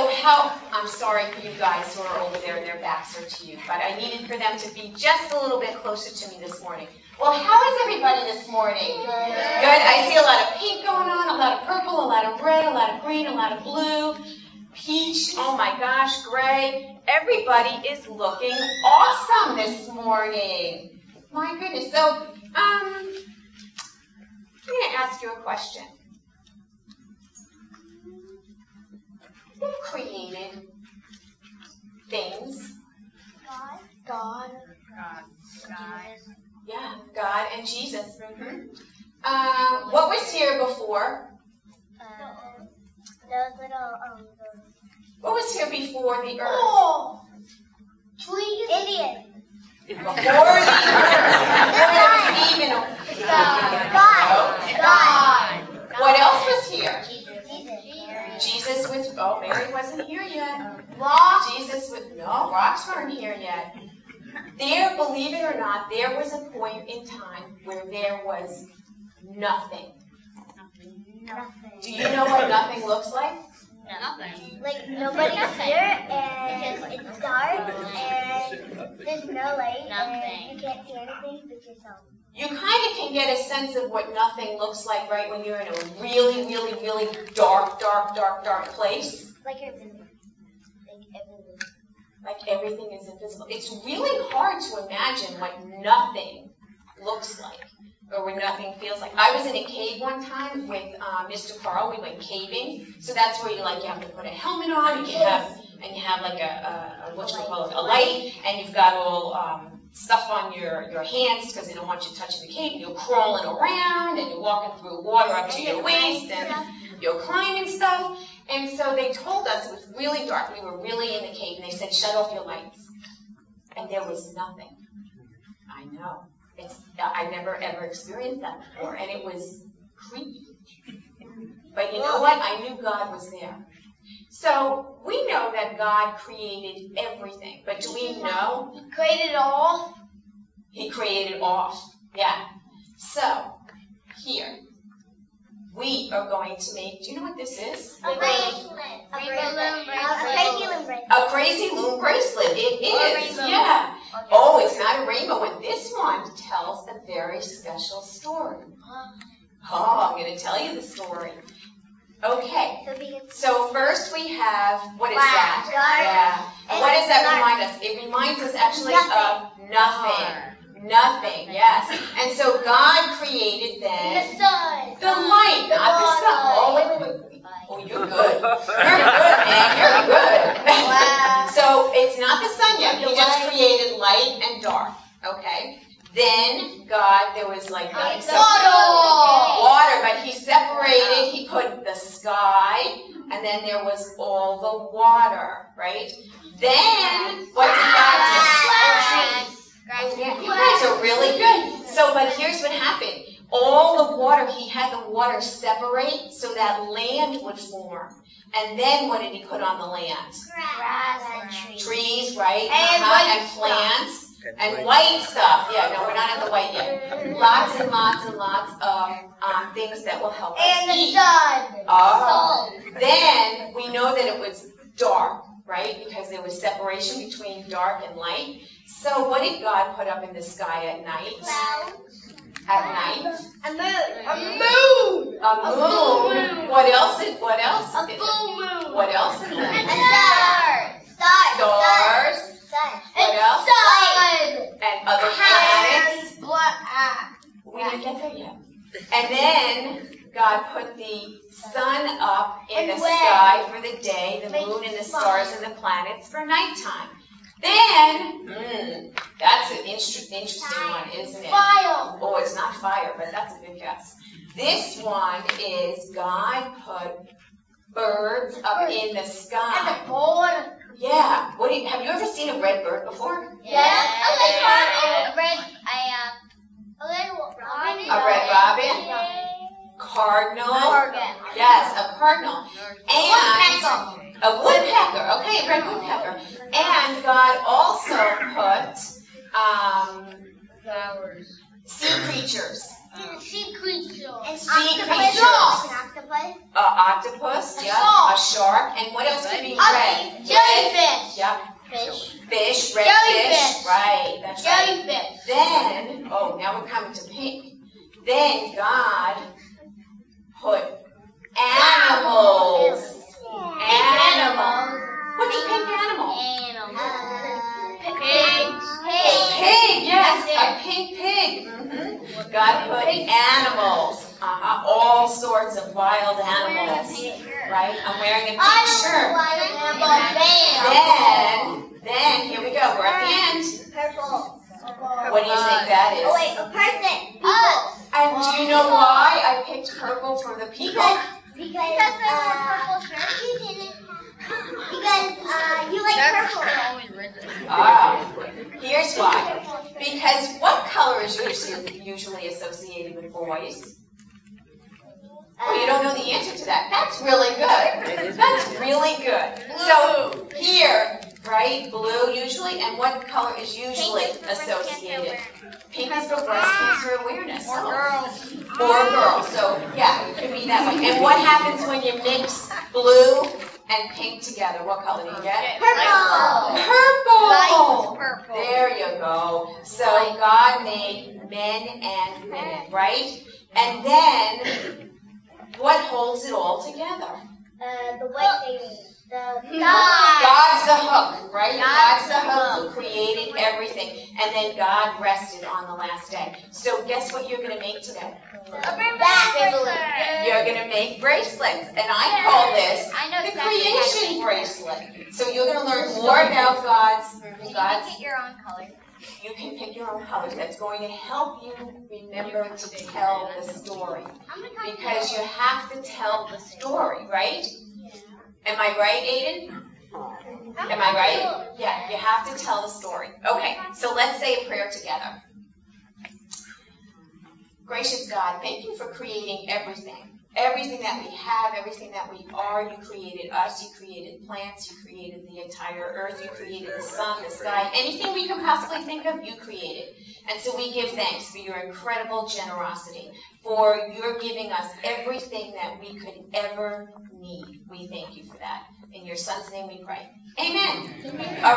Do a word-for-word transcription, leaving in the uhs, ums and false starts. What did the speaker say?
So how, I'm sorry for you guys who are over there and their backs are to you, but I needed for them to be just a little bit closer to me this morning. Well, how is everybody this morning? Good. Good. I see a lot of pink going on, a lot of purple, a lot of red, a lot of green, a lot of blue, peach, oh my gosh, gray. Everybody is looking awesome this morning. My goodness. So, um, I'm going to ask you a question. Who created things? God. God. God. God. Yeah, God and Jesus. Mm-hmm. Um, what was here before? Uh, those little, um, those. What was here before the earth? Oh! Trees. Indians. Before the earth. Before even. God. God. God. What else was here? Jesus. Jesus was, oh, Mary wasn't here yet. Rocks. Jesus was, no, rocks weren't here yet. There, believe it or not, there was a point in time where there was nothing. Nothing. Do you know what nothing looks like? Nothing. Like nobody's here and it's dark and there's no light and you can't see anything but yourself. You kind of can get a sense of what nothing looks like, right, when you're in a really, really, really dark, dark, dark, dark place. Like you're invisible. Like everything. Like everything is invisible. It's really hard to imagine what nothing looks like or what nothing feels like. I was in a cave one time with uh, Mister Carl. We went caving. So that's where you like you have to put a helmet on and you have and you have like a, a, a what you call it, a light, and you've got all um, stuff on your, your hands because they don't want you touching the cave. And you're crawling around and you're walking through water up to your waist and you're climbing stuff. And so they told us it was really dark. We were really in the cave, and they said, shut off your lights. And there was nothing. I know. It's I never, ever experienced that before, and it was creepy. But you know what? I knew God was there. So we know that God created everything. But do we know? He created it all. He created all. Yeah. So, here. We are going to make, do you know what this is? A bracelet. A bracelet. A crazy loom bracelet. A crazy loom bracelet. It is. Rainbow. Yeah. Oh, it's not a rainbow one. This one tells a very special story. Oh, I'm going to tell you the story. Okay. So first we have, what is that? Yeah. And what does that remind us? It reminds us actually of nothing. Nothing, yes. And so God created then the sun, the light, not the sun. Oh, wait, wait, wait. Oh, you're good. You're good, man. You're good. Wow. So it's not the sun yet. He just created light and dark. Okay. Then God, there was like the so, water, but He separated. He put the sky, and then there was all the water, right? Then what did God do? Oh, yeah, you guys are really good. So, but here's what happened. All the water, He had the water separate so that land would form. And then what did He put on the land? Grass and trees. Trees, right? And, uh-huh. and plants. And, and white stuff. Yeah, no, we're not at the white yet. Lots and lots and lots of um, things that will help us And the eat. sun. Oh. Then we know that it was dark, right? Because there was separation between dark and light. So what did God put up in the sky at night? Clouds. At night? A moon. A moon. A moon. What else? Is, what else? A is full it? moon. What else is it? And stars. Stars. Stars. Sun. What else? Sun. And other planets. Black. We didn't get there yet. And then God put the sun up in And the when? sky for the day, the Make moon and the fun. stars and the planets for nighttime. Then, mm, that's an inter- interesting one, isn't it? Fire. Oh, it's not fire, but that's a good guess. This one is God put birds up in the And sky. the board. Yeah. What do you, have you ever seen a red bird before? Yeah. A red, a red, a, a red robin. A red robin? Cardinal. Cardinal. Yes, a cardinal. And Woodpecker. a woodpecker. Okay, a red woodpecker. And God also put um, Flowers. sea creatures Sea creature. An Sea octopus. creature. Like an octopus. A octopus, A yeah. shark. A shark. And what else could be A red? jellyfish. Yep. Fish. Fish, red Jellyfish. fish. Right, that's right. Jellyfish. Then, oh, now we're coming to pink. Then God put animals. Animals. What's a pink animal? Animals. Pig. Pig, yes, a pink pig. Mm-hmm. God put animals. Uh-huh. All sorts of wild animals. Right? I'm wearing a pink shirt. Then, then, here we go. We're at the end. Purple. What do you think that is? Oh wait, a person. Us. And do you know why I picked purple for the people? Because, because uh, you didn't. Because uh, you like purple. Ah, here's why. Because what color is usually, usually associated with boys? Oh, you don't know the answer to that. That's really good. That's really good. So here, right, blue usually, and what color is usually associated? Pink is for breast cancer awareness. Or girls. Or girls. So yeah, it could be that way. And what happens when you mix blue and pink together? What color do you get? Purple. Purple. Light purple. There you go. So God made men and women, right? And then what holds it all together? Uh, the white lady. The God. God's the hook, right? God's God's the hook who created everything. And then God rested on the last day. So guess what you're going to make today? That. You're going to make bracelets. And I call this I know the exactly creation bracelet. So you're going to learn more about God's, God's, Get your own color. you can pick your own colors. That's going to help you remember to tell the story. Because you have to tell the story, right? Am I right, Aiden? Am I right? Yeah, you have to tell the story. Okay, so let's say a prayer together. Gracious God, thank you for creating everything. Everything that we have, everything that we are. You created us, you created plants, you created the entire earth, you created the sun, the sky. Anything we can possibly think of, you created. And so we give thanks for your incredible generosity, for your giving us everything that we could ever need. We thank you for that. In your son's name we pray. Amen. Amen.